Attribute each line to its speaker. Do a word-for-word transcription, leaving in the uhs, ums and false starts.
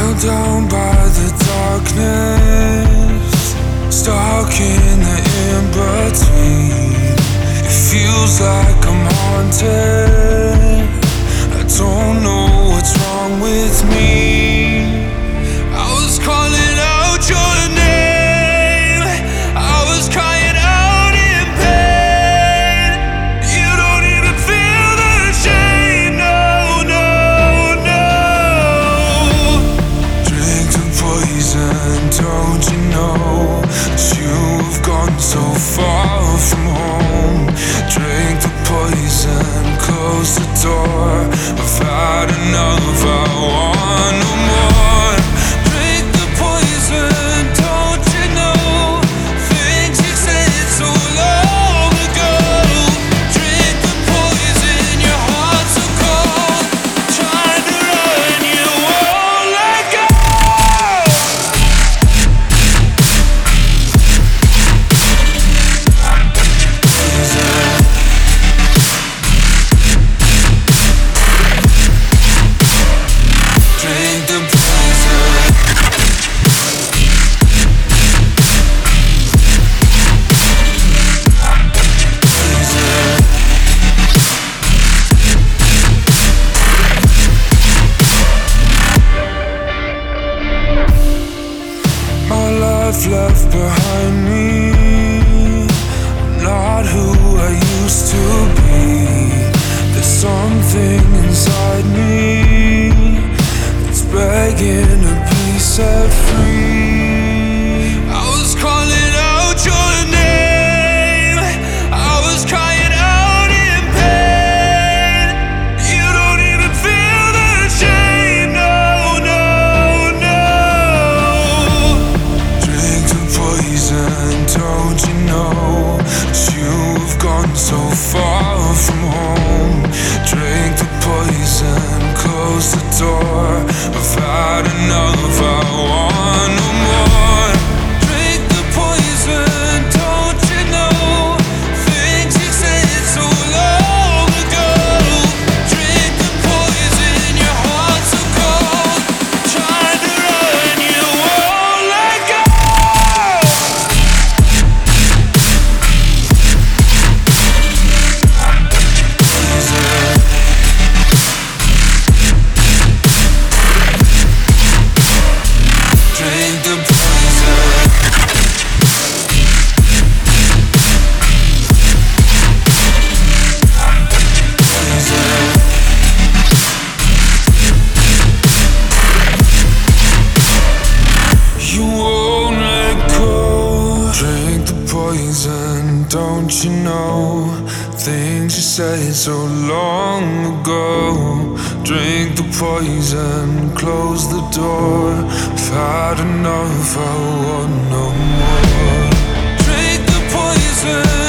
Speaker 1: down by the darkness, stuck in the in-between. It feels like I'm haunted. I don't know what's wrong with me. I was calling out your name, I was crying out in pain. You don't even feel the shame, no, no, no. Drink the poison, don't you know that you've gone so far from home? Drink the poison, close the door. I've had enough, I want no more. Drink the poison, don't you know things you said so long ago? Drink the poison, your heart's so cold. Trying to run, you won't let go. Drink the poison. My life left behind me, I'm not who I used to be. There's something inside me that's begging to be set free. I was calling out your name, I was crying out in pain. You don't even feel the shame, no, no, no. Drink the poison, don't you know that you've gone so far from home? Drink the poison, close the door. I've had enough, I want no more. Drink the poison, don't you know things you said so long ago? Drink the poison, your heart's so cold. Trying to run, you won't let go. Drink the poison. You won't let go. Drink the poison, don't you know things you said so long ago? Drink the poison, close the door. I've had enough, I want no more. Drink the poison.